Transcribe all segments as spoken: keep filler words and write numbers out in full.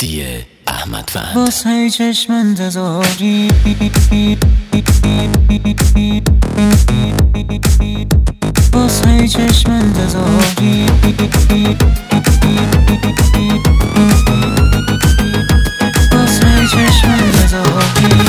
مهدی احمدوند. باز هی چشم انتظاری باز هی چشم انتظاری باز هی چشم انتظاری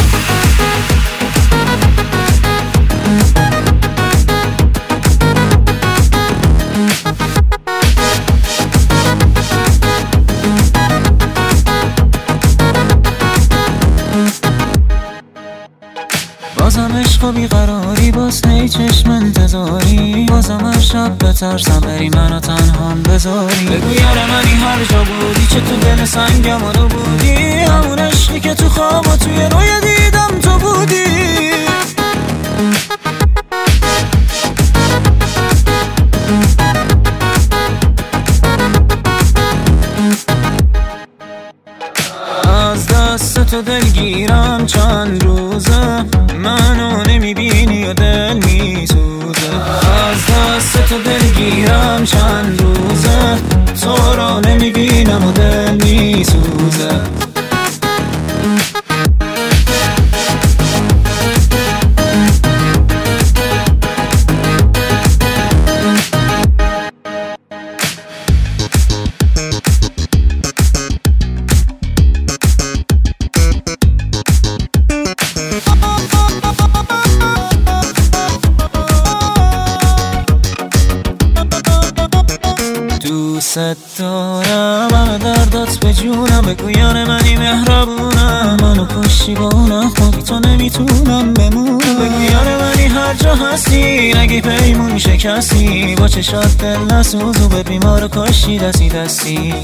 بازم عشق و بیقراری، باز هی چشم انتظاری، بازم هر شب بترسم بری منو تنهام بذاری. بگو یار منی هر جا بودی، چه تو دل سنگم رو بودی، همون عشقی که تو خواب و توی رویا دیدم تو بودی. از دست تو دلگیرم چند روزه، منو نمیبینی و دل میسوزه. از دست تو دلگیرم چند روزه، تو رو نمیبینم و دل میسوزه. دوست دارم، همه دردات به جونم، بگو یار منی مهربونم، منو کشی با اونم، خودی تو نمیتونم بمونم. بگو یار منی هر جا هستی، نگی پیمون شکستی، با چشات دل نسوز و به بیمار کشی دستی دستی.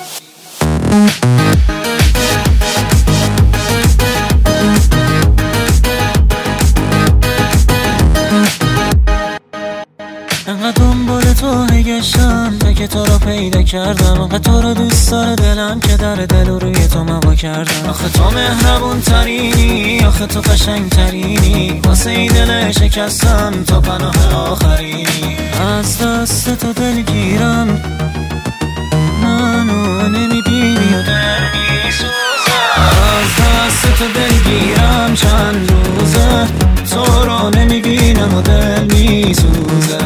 انقدر دنبال تو گشتم تا که تو رو پیدا کردم، انقدر تو رو دوست داره دلم که در دل و روی تو موا کردم. آخه تو مهربون ترینی، آخه تو قشنگ ترینی، واسه این دل شکستم تو پناه آخرینی. از دست تو دلگیرم، منو نمیبینی و دل میسوزم. از دست تو دلگیرم چند روزه، تو رو نمیبینم و دل میسوزه.